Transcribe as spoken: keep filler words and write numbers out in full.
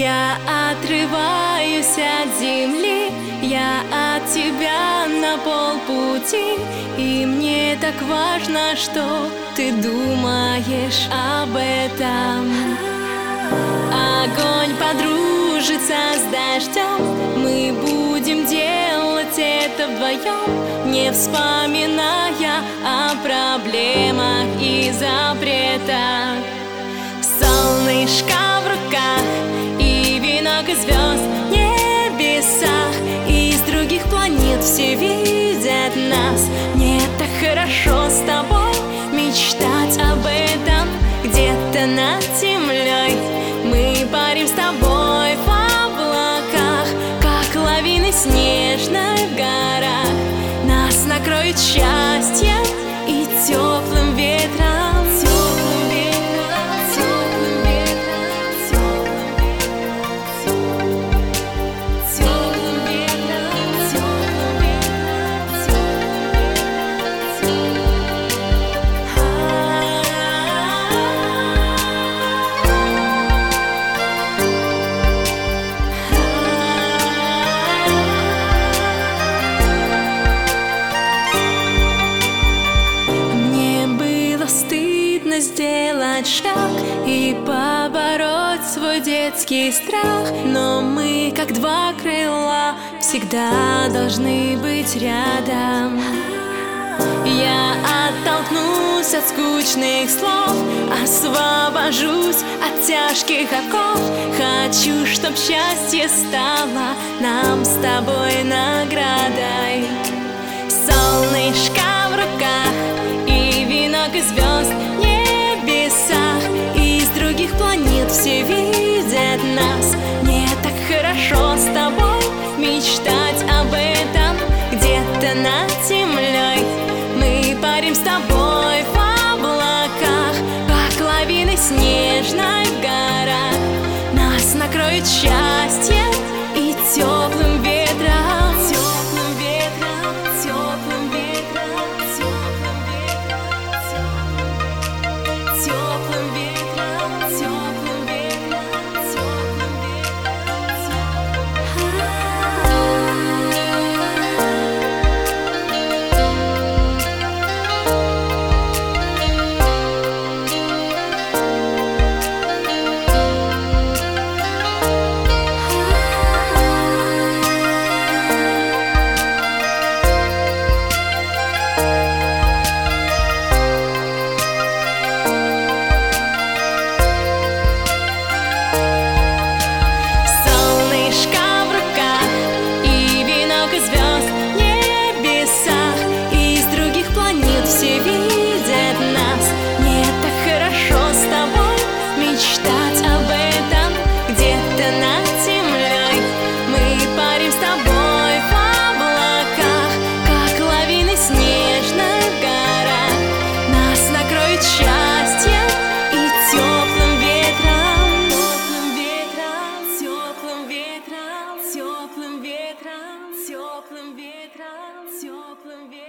Я отрываюсь от земли, я от тебя на полпути, и мне так важно, что ты думаешь об этом. Огонь подружится с дождем, мы будем делать это вдвоем, не вспоминая о проблемах и запретах. Солнышко в руках и венок из звезд в небесах, из других планет все видят нас. Мне так хорошо с тобой мечтать об этом. Где-то над землей мы парим с тобой в облаках, как лавины снежной в горах. Нас накроет счастьем и теплым ветром. Сделать шаг и побороть свой детский страх, но мы, как два крыла, всегда должны быть рядом. Я оттолкнусь от скучных слов, освобожусь от тяжких оков. Хочу, чтоб счастье стало нам с тобой наградой. Солнышко в руках и венок из звезд в небесах, из других планет все видят нас. Мне так хорошо с тобой мечтать об этом. Где-то над землей мы парим с тобой в облаках, как лавины снежной в горах. Нас накроет счастьем и теплым ветром. Теплым ветром, теплым ветром, теплым ветром, теплым ветром, теплым ветром, теплым ветром, теплым ветром.